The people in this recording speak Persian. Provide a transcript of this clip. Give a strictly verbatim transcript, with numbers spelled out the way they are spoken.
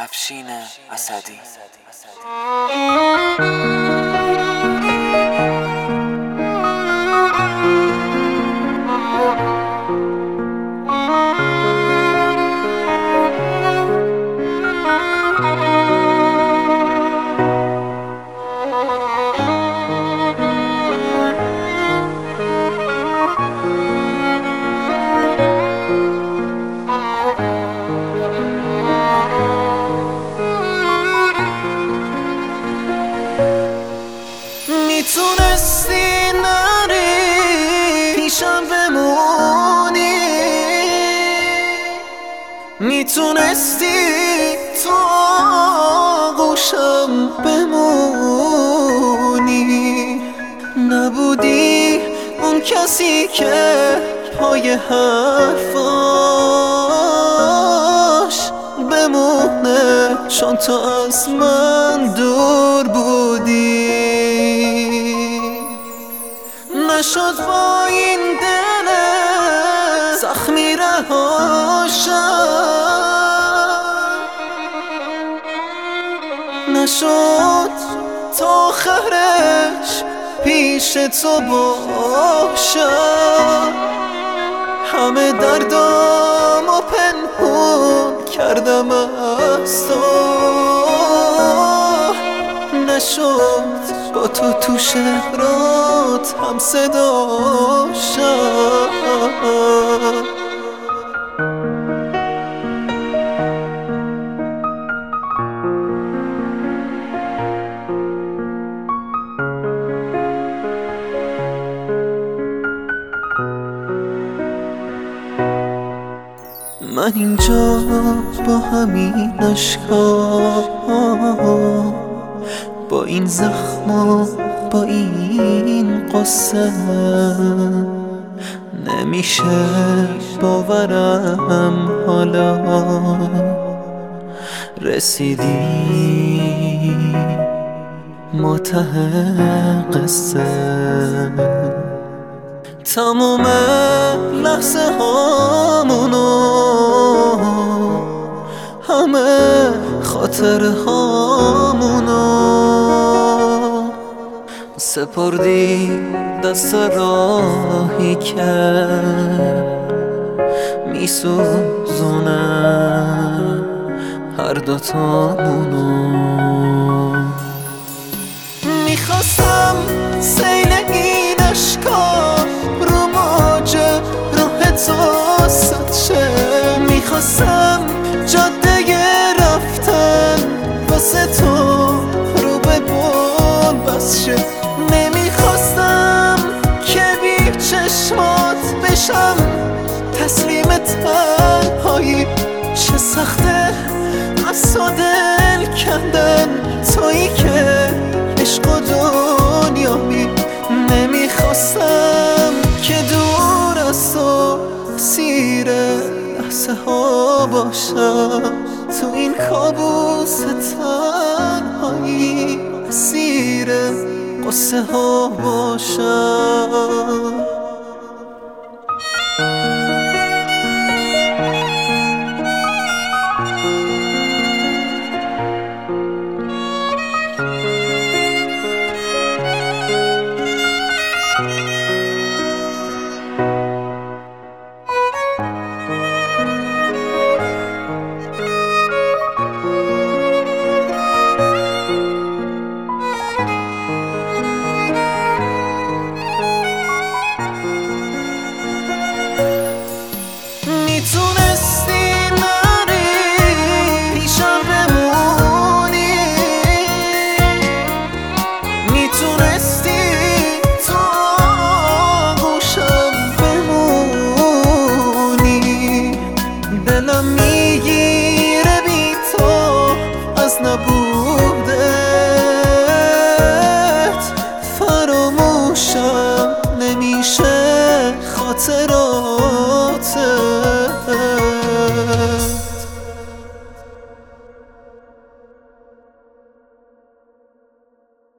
افشین اسدی. میتونستی نری پیشم بمونی، میتونستی تو آغوشم بمونی، نبودی اون کسی که پای حرفاش بمونه، چون تو از من دور بودی. نشد با این دل زخمی رهاشم، نشد تا آخرش پیش تو باشم. همه دردامو پنهون کردم از تو، نشد با تو تو شهرات هم صدا شد. من اینجا با همین اشکا، با این زخم و با این قصه، نمیشه باورم حالا رسیدی منتهی قصه. تموم لحظه هامونو، همه خاطره هامونو سپردی دست راهی که میسوزونه هر دوتامونو. میخواستم سیل این اشکا رو موج راه تو سد شه، میخواستم جاده رفتن واسه تو رو به بون بس شه، نمیخواستم که بی چشمات بشم تسلیم تنهایی. چه سخته از تو دل کندن، تویی که عشق و دنیایی. نمیخواستم که دور از تو سیر لحظه ها باشم، تو این کابوس تنهایی سیر قصه ها باشم. میتونستی نری پیشم بمونی، میتونستی تو آغوشم بمونی، دلم میگیره بی تو از نبودت، فراموشم نمیشه خاطرات